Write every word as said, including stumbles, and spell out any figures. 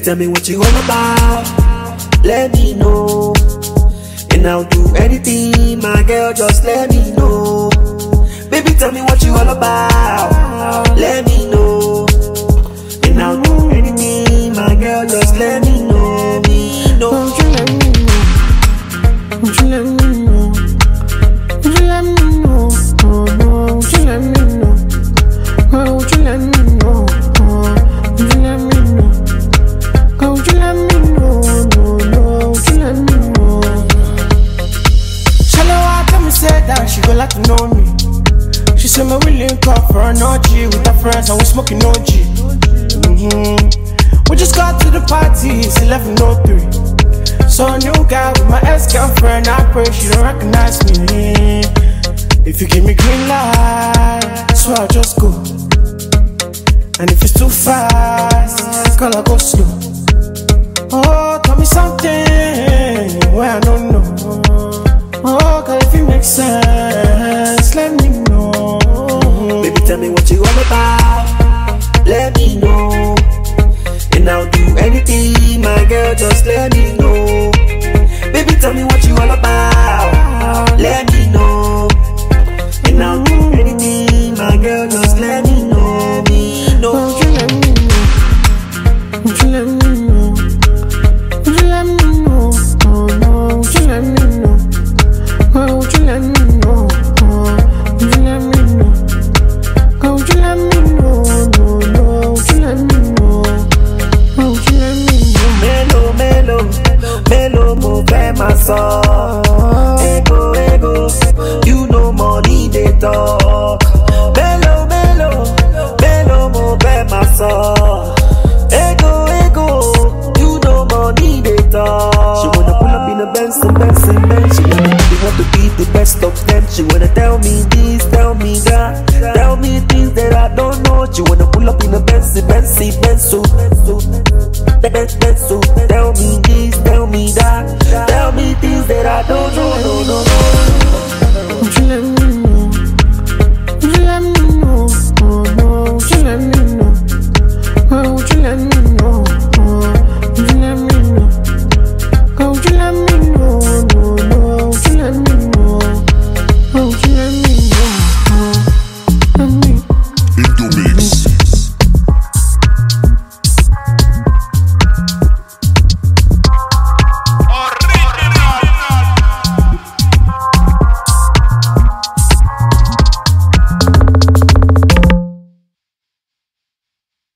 tell me what you all about. Let me know, and I'll do anything, my girl, just let me know. Baby, tell me what you all about. Let me know, and I'll do anything, my girl, just let me know. Me know. Won't you let me know? Won't you let me know? Won't you let me know? Oh no, won't you let me know? Oh, won't you let me know? Oh, won't you let me know? Oh, won't you let me know? No, no, won't you let me know? Shalawa tell me say that she go like to know me. She said me we link up for an O G with her friends and we smoking O G. Mm-hmm. We just got to the party, it's eleven oh three. So a new guy with my ex-girlfriend, I pray she don't recognize me. If you give me green light, so I'll just go. And if it's too fast, girl, I'll go slow. Oh, tell me something where I don't know. Oh, girl, if it makes sense, let me know. Baby, tell me what you all about. Let me know, and I'll do anything, my girl, just let me know. Baby, tell me what you all about. Let me know, and I'll do anything, my girl, just let me know. Me know. Won't you let me know? Won't you let me know? Won't you let me know? Oh no, won't you let me know? Oh, won't you let me know? Oh, won't you let me know? Oh, won't you let me know? No, no, won't you let me know? Oh, won't you let me know? Melo, melo, melo, mo fẹ́ máa sọ. Ego, ego, you know money dey talk. Melo, melo, melo, mo fẹ́ máa sọ. Ego, ego, you know money dey talk. She wanna pull up in a Benz and Benz and Benz. She wanna really want to be the best of them. She wanna tell me this, tell me that, tell me things that I don't know. She wanna pull up in a Benz and Benz and Benz so, so, Benz, Benz so. Tell me this, tell me that, tell me things that I don't know.